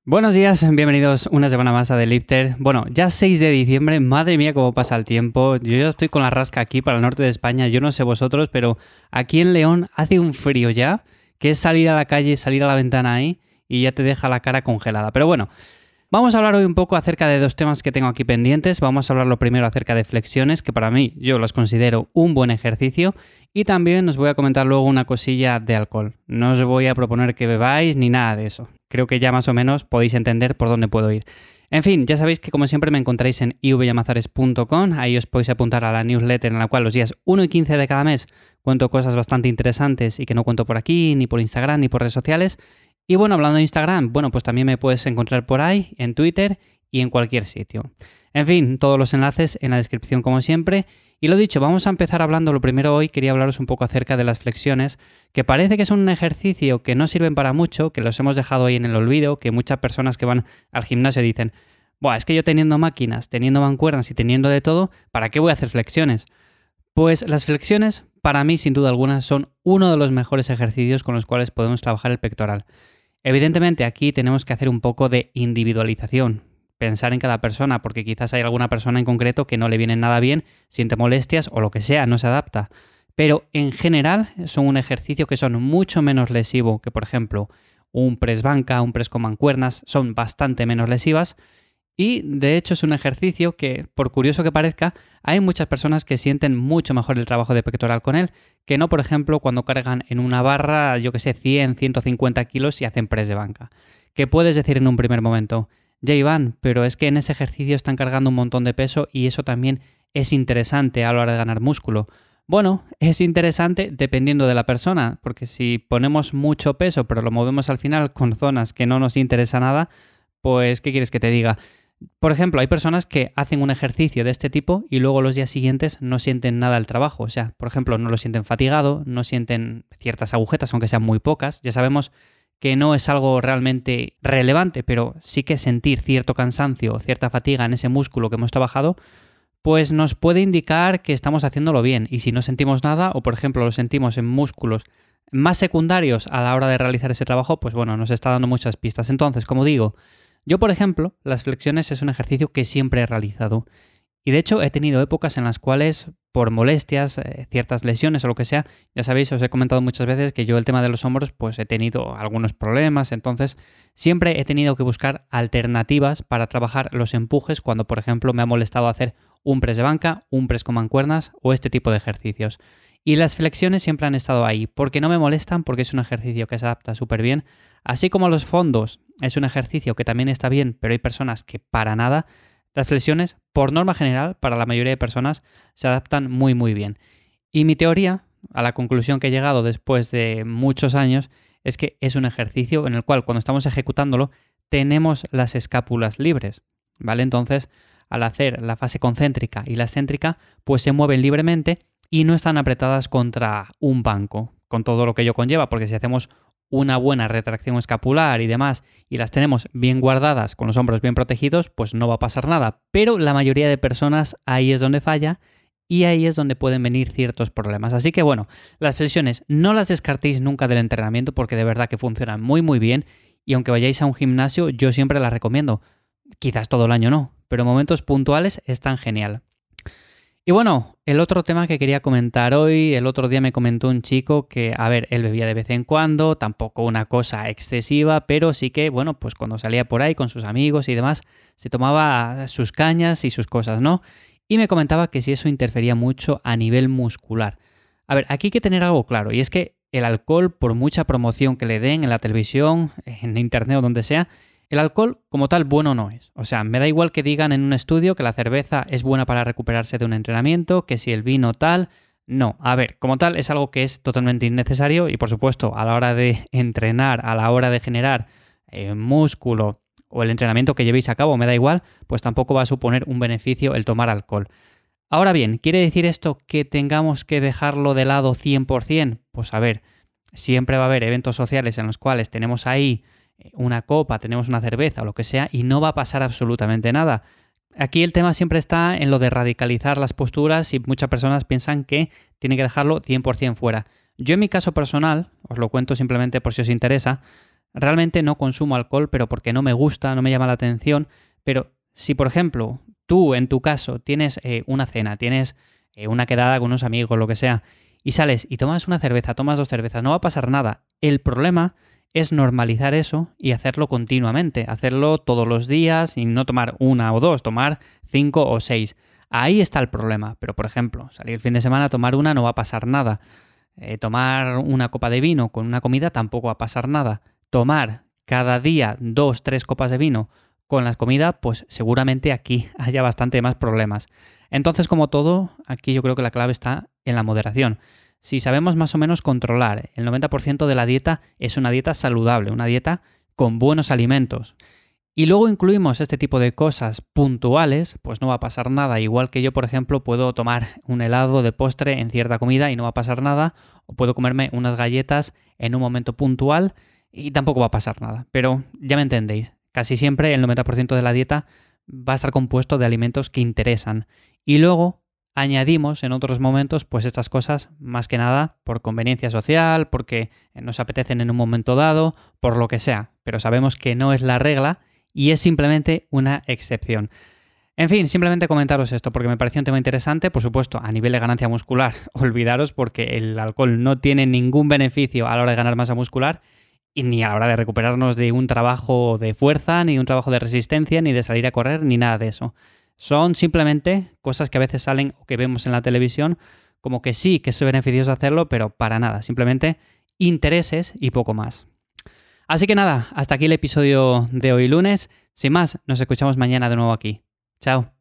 Buenos días, bienvenidos una semana más a The Lifter. Bueno, ya 6 de diciembre, madre mía cómo pasa el tiempo. Yo ya estoy con la rasca aquí para el norte de España, yo no sé vosotros, pero aquí en León hace un frío ya, que es salir a la calle, salir a la ventana ahí y ya te deja la cara congelada. Pero bueno, vamos a hablar hoy un poco acerca de dos temas que tengo aquí pendientes. Vamos a hablar lo primero acerca de flexiones, que para mí yo las considero un buen ejercicio. Y también os voy a comentar luego una cosilla de alcohol. No os voy a proponer que bebáis ni nada de eso. Creo que ya más o menos podéis entender por dónde puedo ir. En fin, ya sabéis que como siempre me encontráis en ivyamazares.com. Ahí os podéis apuntar a la newsletter en la cual los días 1 y 15 de cada mes cuento cosas bastante interesantes y que no cuento por aquí, ni por Instagram, ni por redes sociales. Y bueno, hablando de Instagram, bueno, pues también me puedes encontrar por ahí, en Twitter y en cualquier sitio. En fin, todos los enlaces en la descripción como siempre. Y lo dicho, vamos a empezar hablando, lo primero hoy quería hablaros un poco acerca de las flexiones, que parece que son un ejercicio que no sirven para mucho, que los hemos dejado ahí en el olvido, que muchas personas que van al gimnasio dicen, buah, es que yo teniendo máquinas, teniendo mancuernas y teniendo de todo, ¿para qué voy a hacer flexiones? Pues las flexiones, para mí sin duda alguna, son uno de los mejores ejercicios con los cuales podemos trabajar el pectoral. Evidentemente aquí tenemos que hacer un poco de individualización, pensar en cada persona, porque quizás hay alguna persona en concreto que no le viene nada bien, siente molestias o lo que sea, no se adapta. Pero en general son un ejercicio que son mucho menos lesivo que, por ejemplo, un press banca, un press con mancuernas, son bastante menos lesivas. Y de hecho es un ejercicio que, por curioso que parezca, hay muchas personas que sienten mucho mejor el trabajo de pectoral con él, que no, por ejemplo, cuando cargan en una barra, yo que sé, 100, 150 kilos y hacen press de banca. ¿Qué puedes decir en un primer momento? Ya Iván, pero es que en ese ejercicio están cargando un montón de peso y eso también es interesante a la hora de ganar músculo. Bueno, es interesante dependiendo de la persona, porque si ponemos mucho peso pero lo movemos al final con zonas que no nos interesa nada, pues ¿qué quieres que te diga? Por ejemplo, hay personas que hacen un ejercicio de este tipo y luego los días siguientes no sienten nada el trabajo. O sea, por ejemplo, no lo sienten fatigado, no sienten ciertas agujetas, aunque sean muy pocas. Ya sabemos que no es algo realmente relevante, pero sí que sentir cierto cansancio o cierta fatiga en ese músculo que hemos trabajado, pues nos puede indicar que estamos haciéndolo bien. Y si no sentimos nada, o por ejemplo lo sentimos en músculos más secundarios a la hora de realizar ese trabajo, pues bueno, nos está dando muchas pistas. Entonces, como digo, yo por ejemplo, las flexiones es un ejercicio que siempre he realizado. Y de hecho he tenido épocas en las cuales, por molestias, ciertas lesiones o lo que sea, ya sabéis, os he comentado muchas veces que yo el tema de los hombros pues he tenido algunos problemas, entonces siempre he tenido que buscar alternativas para trabajar los empujes cuando, por ejemplo, me ha molestado hacer un press de banca, un press con mancuernas o este tipo de ejercicios. Y las flexiones siempre han estado ahí, porque no me molestan, porque es un ejercicio que se adapta súper bien, así como los fondos es un ejercicio que también está bien, pero hay personas que para nada. Las flexiones, por norma general, para la mayoría de personas, se adaptan muy muy bien. Y mi teoría, a la conclusión que he llegado después de muchos años, es que es un ejercicio en el cual cuando estamos ejecutándolo tenemos las escápulas libres, ¿vale? Entonces, al hacer la fase concéntrica y la excéntrica, pues se mueven libremente y no están apretadas contra un banco, con todo lo que ello conlleva, porque si hacemos una buena retracción escapular y demás, y las tenemos bien guardadas, con los hombros bien protegidos, pues no va a pasar nada. Pero la mayoría de personas ahí es donde falla y ahí es donde pueden venir ciertos problemas. Así que bueno, las flexiones no las descartéis nunca del entrenamiento porque de verdad que funcionan muy muy bien y aunque vayáis a un gimnasio yo siempre las recomiendo. Quizás todo el año no, pero en momentos puntuales están genial. Y bueno, el otro tema que quería comentar hoy, el otro día me comentó un chico que, a ver, él bebía de vez en cuando, tampoco una cosa excesiva, pero sí que, bueno, pues cuando salía por ahí con sus amigos y demás, se tomaba sus cañas y sus cosas, ¿no? Y me comentaba que si eso interfería mucho a nivel muscular. A ver, aquí hay que tener algo claro, y es que el alcohol, por mucha promoción que le den en la televisión, en internet o donde sea, el alcohol como tal bueno no es. O sea, me da igual que digan en un estudio que la cerveza es buena para recuperarse de un entrenamiento, que si el vino tal. No, a ver, como tal es algo que es totalmente innecesario y por supuesto a la hora de entrenar, a la hora de generar músculo o el entrenamiento que llevéis a cabo, me da igual, pues tampoco va a suponer un beneficio el tomar alcohol. Ahora bien, ¿quiere decir esto que tengamos que dejarlo de lado 100%? Pues a ver, siempre va a haber eventos sociales en los cuales tenemos ahí una copa, tenemos una cerveza o lo que sea y no va a pasar absolutamente nada. Aquí el tema siempre está en lo de radicalizar las posturas y muchas personas piensan que tienen que dejarlo 100% fuera. Yo en mi caso personal, os lo cuento simplemente por si os interesa, realmente no consumo alcohol, pero porque no me gusta, no me llama la atención. Pero si, por ejemplo, tú en tu caso tienes una cena, tienes una quedada con unos amigos, lo que sea, y sales y tomas una cerveza, tomas 2 cervezas, no va a pasar nada. El problema es normalizar eso y hacerlo continuamente, hacerlo todos los días y no tomar una o dos, tomar 5 o 6. Ahí está el problema. Pero, por ejemplo, salir el fin de semana a tomar una no va a pasar nada. Tomar una copa de vino con una comida tampoco va a pasar nada. Tomar cada día 2, 3 copas de vino con la comida, pues seguramente aquí haya bastante más problemas. Entonces, como todo, aquí yo creo que la clave está en la moderación. Si sabemos más o menos controlar, el 90% de la dieta es una dieta saludable, una dieta con buenos alimentos. Y luego incluimos este tipo de cosas puntuales, pues no va a pasar nada. Igual que yo, por ejemplo, puedo tomar un helado de postre en cierta comida y no va a pasar nada. O puedo comerme unas galletas en un momento puntual y tampoco va a pasar nada. Pero ya me entendéis, casi siempre el 90% de la dieta va a estar compuesto de alimentos que interesan. Y luego añadimos en otros momentos pues estas cosas más que nada por conveniencia social, porque nos apetecen en un momento dado, por lo que sea. Pero sabemos que no es la regla y es simplemente una excepción. En fin, simplemente comentaros esto porque me pareció un tema interesante. Por supuesto, a nivel de ganancia muscular, olvidaros porque el alcohol no tiene ningún beneficio a la hora de ganar masa muscular y ni a la hora de recuperarnos de un trabajo de fuerza, ni de un trabajo de resistencia, ni de salir a correr, ni nada de eso. Son simplemente cosas que a veces salen o que vemos en la televisión como que sí, que es beneficioso hacerlo, pero para nada. Simplemente intereses y poco más. Así que nada, hasta aquí el episodio de hoy lunes. Sin más, nos escuchamos mañana de nuevo aquí. Chao.